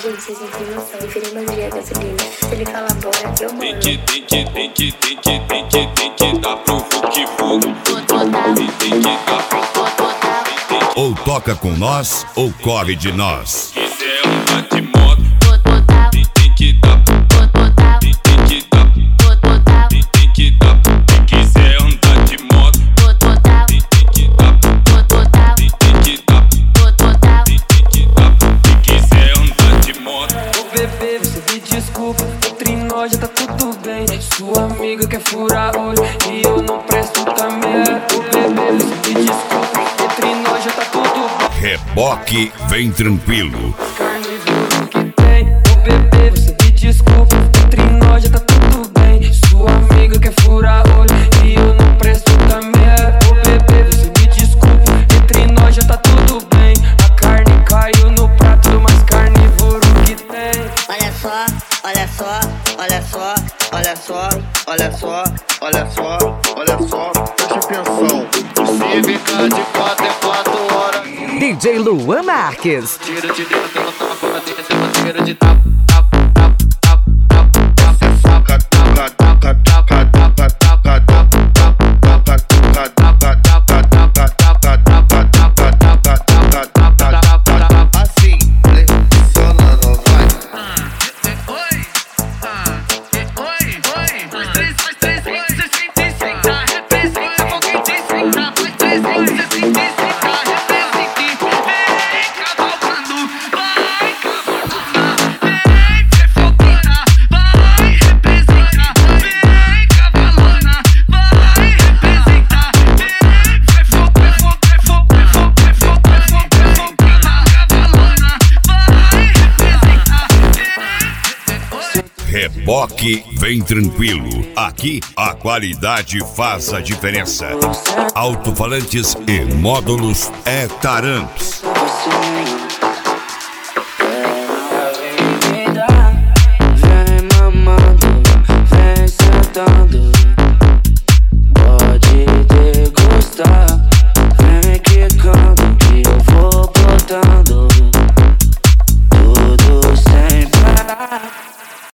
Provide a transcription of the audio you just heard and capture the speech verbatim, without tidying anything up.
Gente, vocês não têm noção. Eu virei mandinha gasolina. Se ele falar bora, eu mando. Tem que, tem que, tem que, tem que, tem que, tem que dar pro Hulk fogo. Tem que dar pro ou toca com nós, ou corre de nós. Se quiser andar de moto, tem, tem que dar. Tem, tem que dar. Tem, tem que dar. Se quiser andar de moto, tem, tem que dar. Tem, tem que dar. Tem, tem que dar. Se quiser andar de moto. Ô bebê, você me desculpa, entre nós já tá tudo bem. Sua amiga quer furar olho e eu não presto também. Ô bebê, você me desculpa, entre nós já tá tudo bem. Reboque, vem tranquilo. Carnívoro que tem. Ô bebê, você me desculpa, entre nós já tá tudo bem. Sua amiga quer furar olho e eu não presto também. Ô bebê, você me desculpa, entre nós já tá tudo bem. A carne caiu no prato do mais carnívoro que tem. Olha só, olha só, olha só, olha só, olha só, olha só, olha só, preste atenção. Se ficar de quatro é quatro horas. D J Luan Marques. Tira de dentro, ela tava com a tira, tem uma tira de tap, tap, tap, tap, tap, tap. Cê saca, taca, taca, taca, taca, taca, taca, taca, taca, taca, taca, taca, taca, taca, taca, taca, taca. Assim, flexionando, vai. Oi, oi, oi. Dois, três, dois, três, sessenta e cinco. Representa alguém de cinco. Dois, três, dois, sessenta e cinco. Reboque, vem tranquilo. Aqui a qualidade faz a diferença. Alto-falantes e módulos é Taramps.